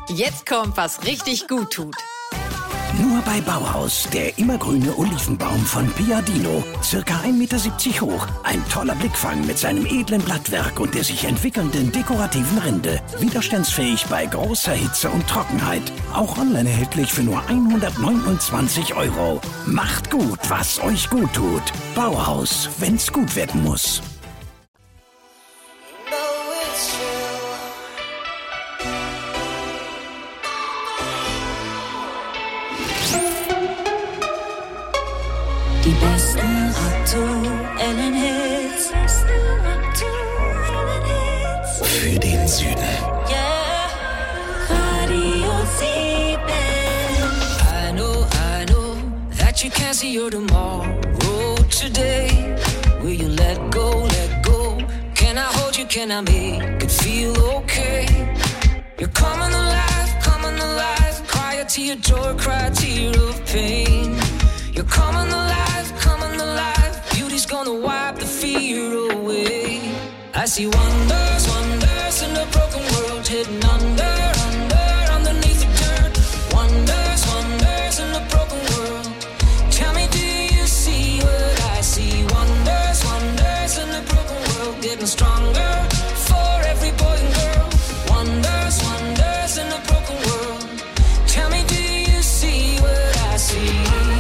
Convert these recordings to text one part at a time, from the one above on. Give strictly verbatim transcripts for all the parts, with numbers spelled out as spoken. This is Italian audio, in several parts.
Jetzt kommt, was richtig gut tut. Nur bei Bauhaus, der immergrüne Olivenbaum von Piadino. Circa ein Meter siebzig hoch. Ein toller Blickfang mit seinem edlen Blattwerk und der sich entwickelnden dekorativen Rinde. Widerstandsfähig bei großer Hitze und Trockenheit. Auch online erhältlich für nur hundertneunundzwanzig Euro. Macht gut, was euch gut tut. Bauhaus, wenn's gut werden muss. Die besten aktuellen Hits. Für den Süden. Yeah. Radio sieben. I know, I know that you can't see your tomorrow today. Will you let go, let go? Can I hold you, can I make it feel okay? You're coming alive, coming alive. Cry a tear, joy, cry a tear of pain. You're coming alive, coming alive. Beauty's gonna wipe the fear away. I see wonders, wonders in a broken world, hidden under, under, underneath the dirt. Wonders, wonders in a broken world. Tell me, do you see what I see? Wonders, wonders in a broken world, getting stronger for every boy and girl. Wonders, wonders in a broken world. Tell me, do you see what I see?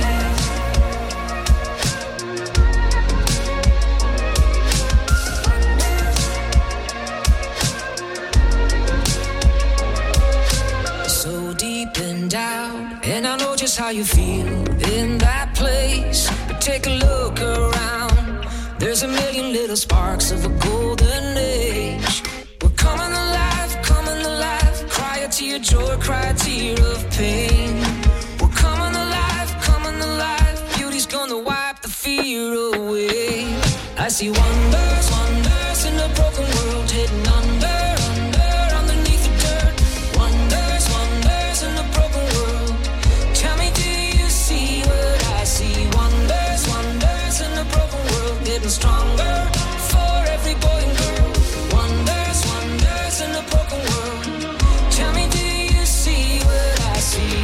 Down, and I know just how you feel in that place. But take a look around. There's a million little sparks of a golden age. We're coming alive, coming alive. Cry a tear, joy, cry a tear of pain. We're coming alive, coming alive. Beauty's gonna wipe the fear away. I see wonders, wonders in a broken world, hidden under, under, underneath the dirt. Wonders, wonders in a broken world. Tell me, do you see what I see? Wonders, wonders in a broken world, getting stronger for every boy and girl. Wonders, wonders in a broken world. Tell me, do you see what I see?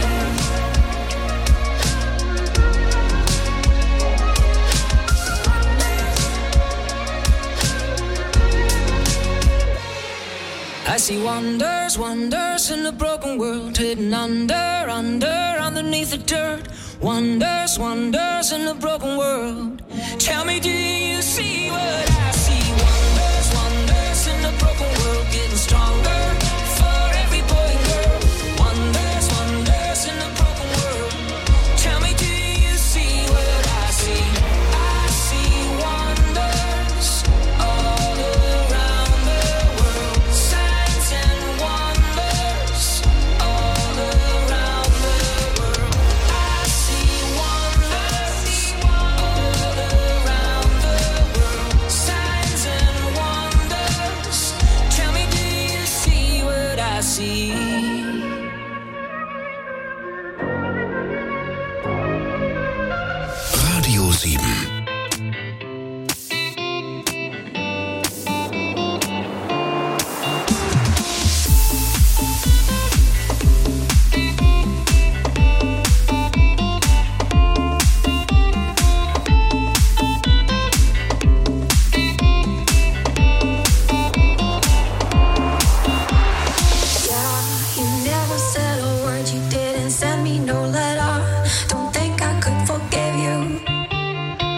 I see wonders, wonders in a broken world, hidden under, under, underneath the dirt. Wonders, wonders in a broken world. Tell me, do you see what I see? Wonders, wonders in a broken world, getting stronger for every boy and girl. Wonders, wonders in a broken world. Tell me, do you see what I see? I see wonders all around the world. Signs and wonders all around the world. I see wonders all around the world. Signs and wonders. Tell me, do you see what I see? Radio sieben. You never said a word, you didn't send me no letter. Don't think I could forgive you.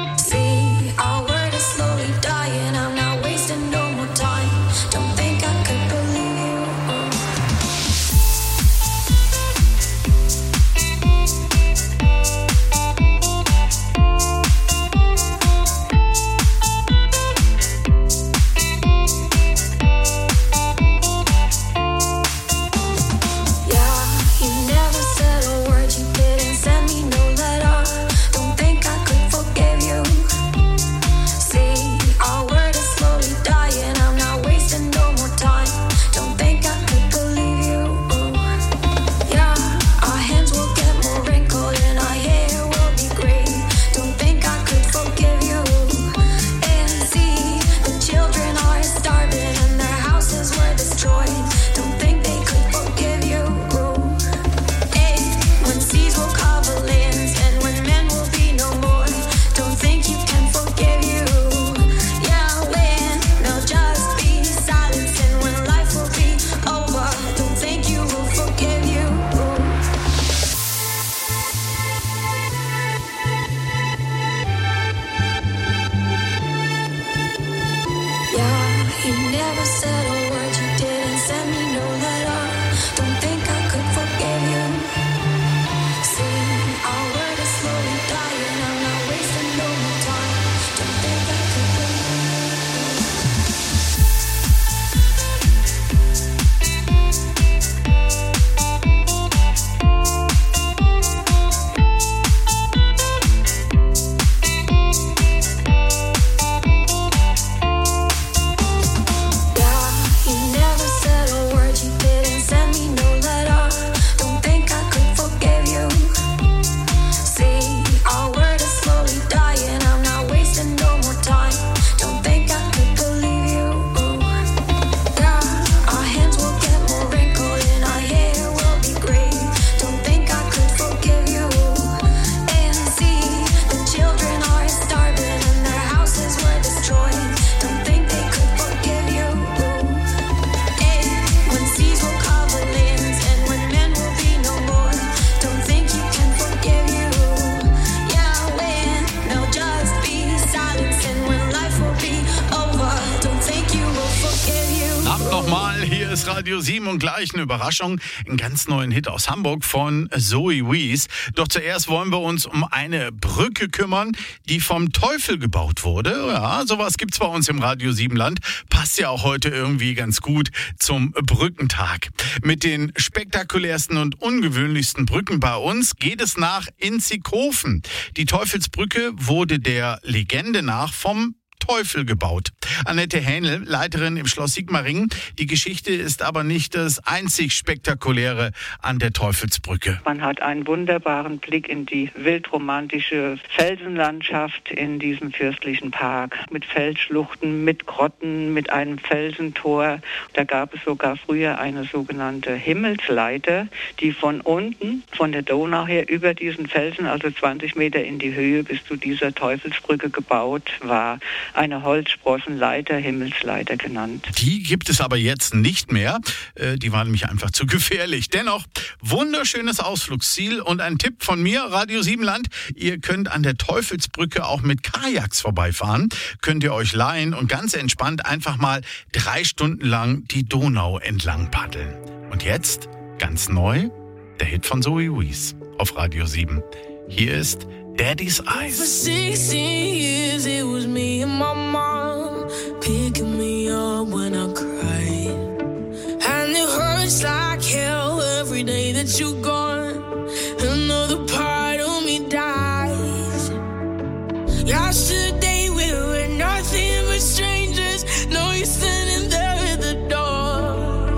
Radio sieben und gleich eine Überraschung, einen ganz neuen Hit aus Hamburg von Zoe Wees. Doch zuerst wollen wir uns um eine Brücke kümmern, die vom Teufel gebaut wurde. Ja, sowas gibt's bei uns im Radio sieben Land. Passt ja auch heute irgendwie ganz gut zum Brückentag. Mit den spektakulärsten und ungewöhnlichsten Brücken bei uns geht es nach Inzighofen. Die Teufelsbrücke wurde der Legende nach vom Teufel gebaut. Annette Hähnel, Leiterin im Schloss Sigmaringen. Die Geschichte ist aber nicht das einzig Spektakuläre an der Teufelsbrücke. Man hat einen wunderbaren Blick in die wildromantische Felsenlandschaft in diesem fürstlichen Park. Mit Felsschluchten, mit Grotten, mit einem Felsentor. Da gab es sogar früher eine sogenannte Himmelsleiter, die von unten, von der Donau her, über diesen Felsen, also zwanzig Meter in die Höhe, bis zu dieser Teufelsbrücke gebaut war. Eine Holzsprossenleiter, Himmelsleiter genannt. Die gibt es aber jetzt nicht mehr. Die war nämlich einfach zu gefährlich. Dennoch, wunderschönes Ausflugsziel und ein Tipp von mir, Radio sieben Land. Ihr könnt an der Teufelsbrücke auch mit Kajaks vorbeifahren. Könnt ihr euch leihen und ganz entspannt einfach mal drei Stunden lang die Donau entlang paddeln. Und jetzt, ganz neu, der Hit von Zoe Wees auf Radio sieben. Hier ist Daddy's Eyes. For sixteen years it was me and my mom picking me up when I cried. And it hurts like hell every day that you're gone. Another part of me dies. Yesterday we were nothing but strangers. Now you're standing there at the door.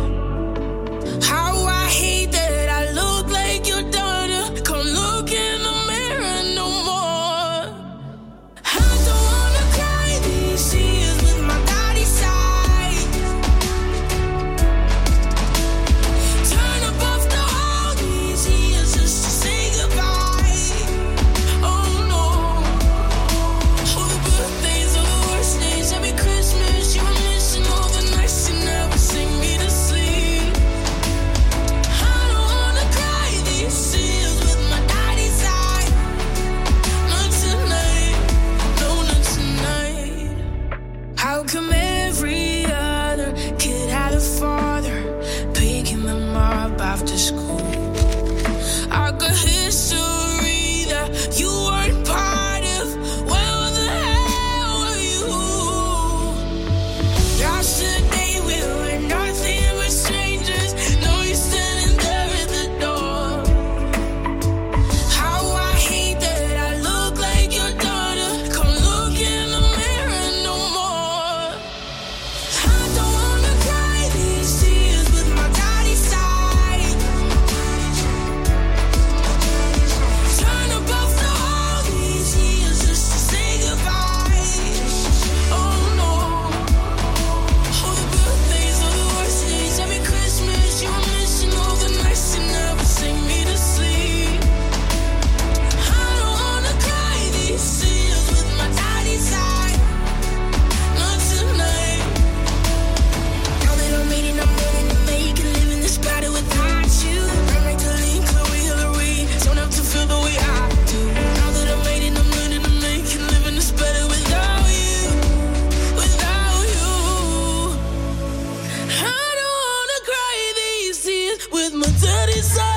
How I hate that I look like your daughter. Come look in the mirror no more. I don't wanna cry these tears with my daddy's side. Turn up after all these years just to say goodbye. Oh no. All the birthdays are the worst days. Every Christmas you were missing all the nights you never sing me to sleep. I don't wanna cry these tears with my daddy's side. Not tonight, no, not tonight. How come every other kid had a father picking them up after school? I got history that you weren't part of. Where the hell were you? Yesterday we were nothing but strangers. Now you're standing there at the door. How I hate that I look like your daughter. Come look in the mirror no more. I don't wanna cry these tears with my daddy's side. Turn up after all these years just to say goodbye. Oh no. All the birthdays are the worst days. Every Christmas you were missing all the nights you never sing me to sleep. I don't wanna cry these tears with my daddy's side. Not tonight. Now that I'm eighteen, I'm willing to make a living this better without you. I'm like Colleen, Chloe, Hillary. Don't have to feel the way I do. Now that I'm eighteen, I'm willing to make a living this better without you. Without you. I don't wanna cry these tears with my daddy's side.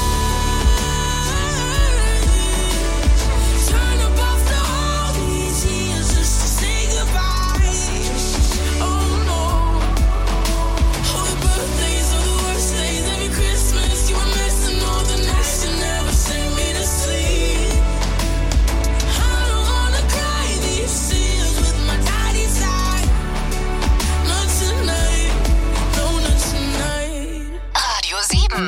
Turn up after all these years just to say goodbye. Oh no. All the birthdays are the worst days. Every Christmas you were missing all the nights you never sing me to sleep. I don't wanna cry these tears with my daddy's side. Not tonight, no, not tonight. Radio sieben.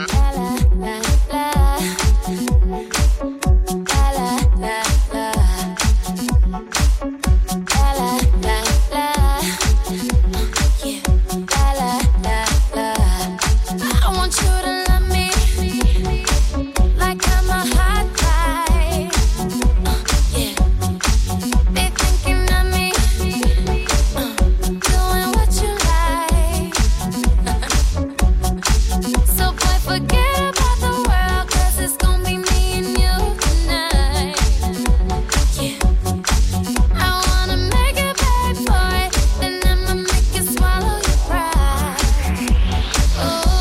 I want you to love me like I'm a hot guy. Uh, yeah. Be thinking of me, uh, doing what you like. So boy, forget about the world, 'cause it's gonna be me and you tonight. Yeah. I wanna make it back for it, then I'ma make you swallow your pride. Oh.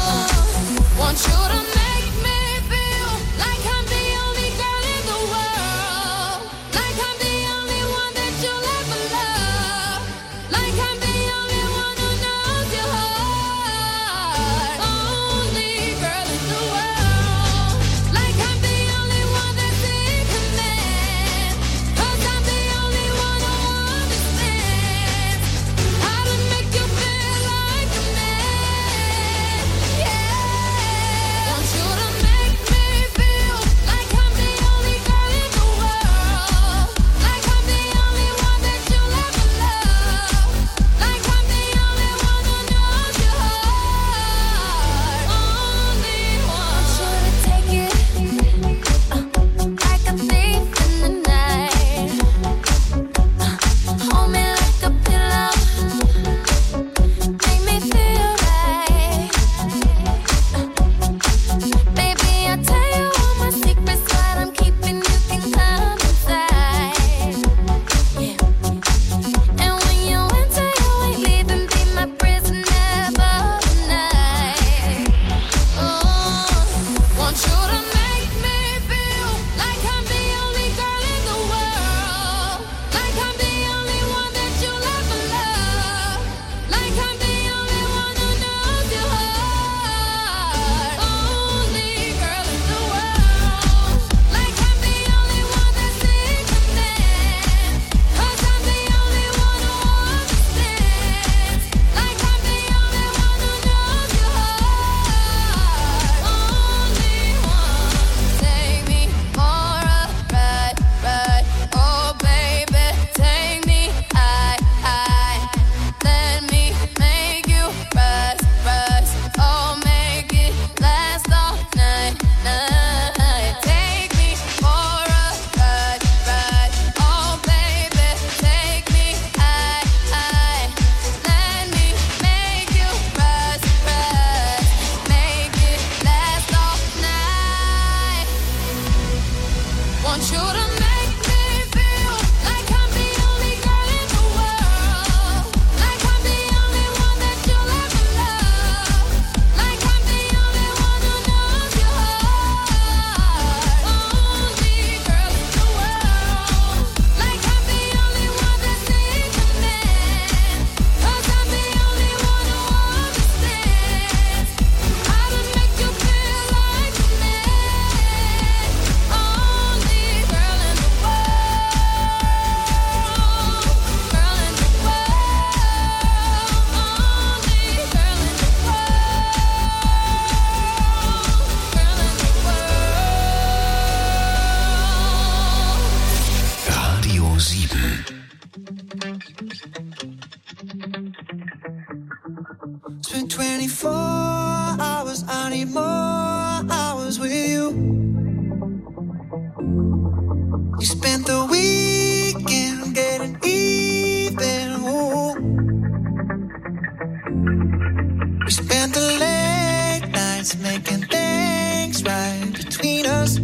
to making things right between us.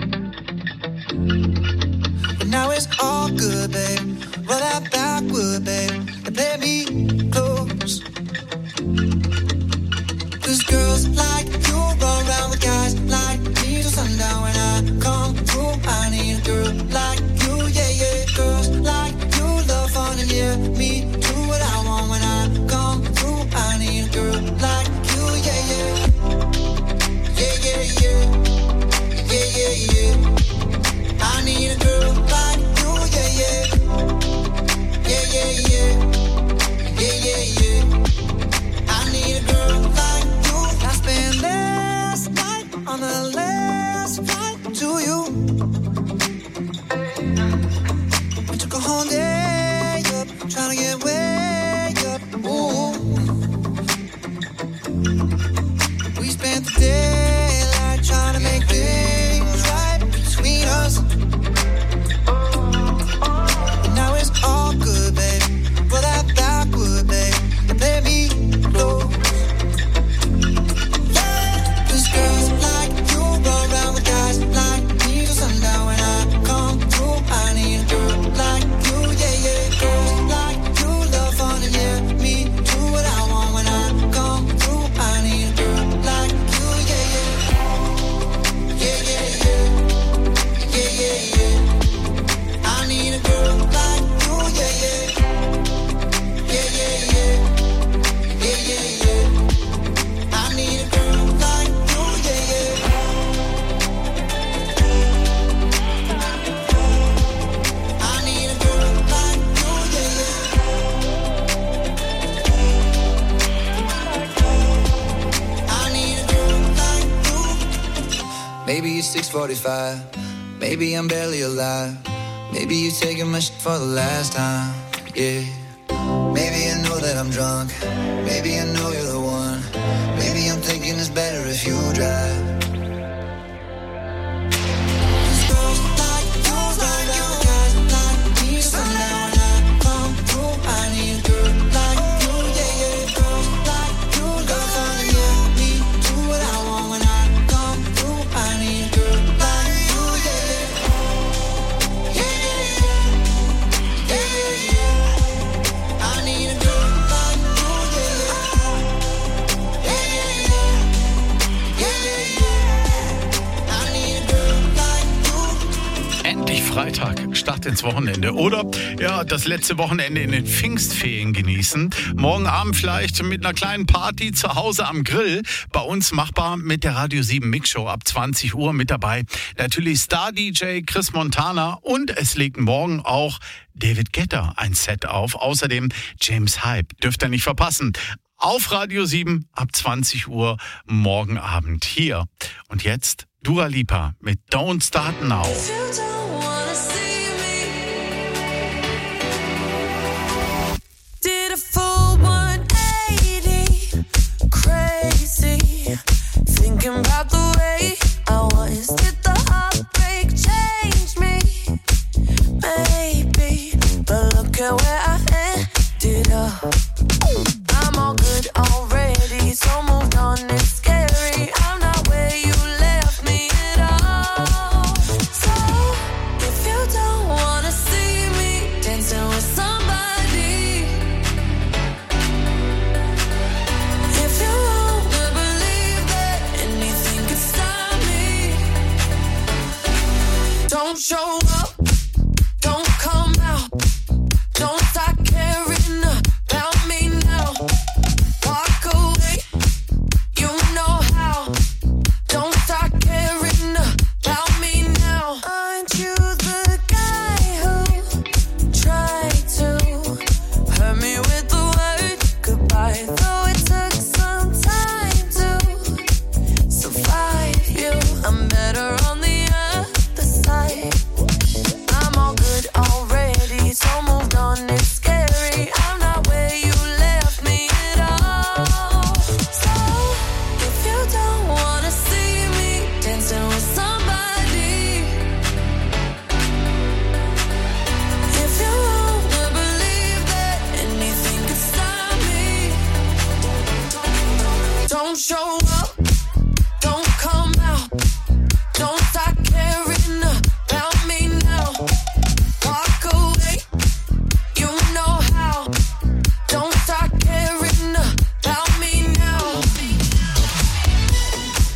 But now it's all good, babe. Roll that backward, babe, and play me close. Cause girls like you run around with guys like me till sundown. When I come through, I need a girl like you, yeah, yeah. Girls like you love fun and yeah, me do what I want. When I come through, I need a girl like you, yeah, yeah. Yeah, yeah, yeah. Yeah, yeah, yeah. I need a girl like you, yeah, yeah. Yeah, yeah, yeah. Yeah, yeah, yeah. I need a girl like you. I spent last night on the last flight to you. We took a whole day up, trying to get way up. Ooh. We spent the daylight trying to make things right between us. And now it's all good, babe. Roll that backward, babe, and play me close. Cause girls like you run around with guys like me till sundown. When I come through, I need a girl like you, yeah, yeah. Girls like you love fun and yeah, me do what I want. When I come through, I need a girl like you, yeah, yeah. Yeah, yeah, yeah. Yeah, yeah, yeah. I need a girl like you, yeah, yeah. Yeah, yeah, yeah. Yeah, yeah, yeah. I need a girl like you, yeah, yeah. I need a girl like you, yeah, yeah. I need a girl like you. Maybe it's six forty-five. Maybe I'm barely alive. Maybe you're taking my shit for the last time. Yeah. Maybe I know that I'm drunk. Maybe I know you're the one. Maybe I'm thinking it's better if you drive. Freitag, Start ins Wochenende. Oder ja, das letzte Wochenende in den Pfingstferien genießen. Morgen Abend vielleicht mit einer kleinen Party zu Hause am Grill. Bei uns machbar mit der Radio sieben Mixshow ab zwanzig Uhr mit dabei. Natürlich Star-D J Chris Montana und es legt morgen auch David Guetta ein Set auf. Außerdem James Hype. Dürft ihr nicht verpassen. Auf Radio sieben ab zwanzig Uhr morgen Abend hier. Und jetzt Dua Lipa mit Don't Start Now. Did a full one eighty, crazy, thinking about the way I was. Did the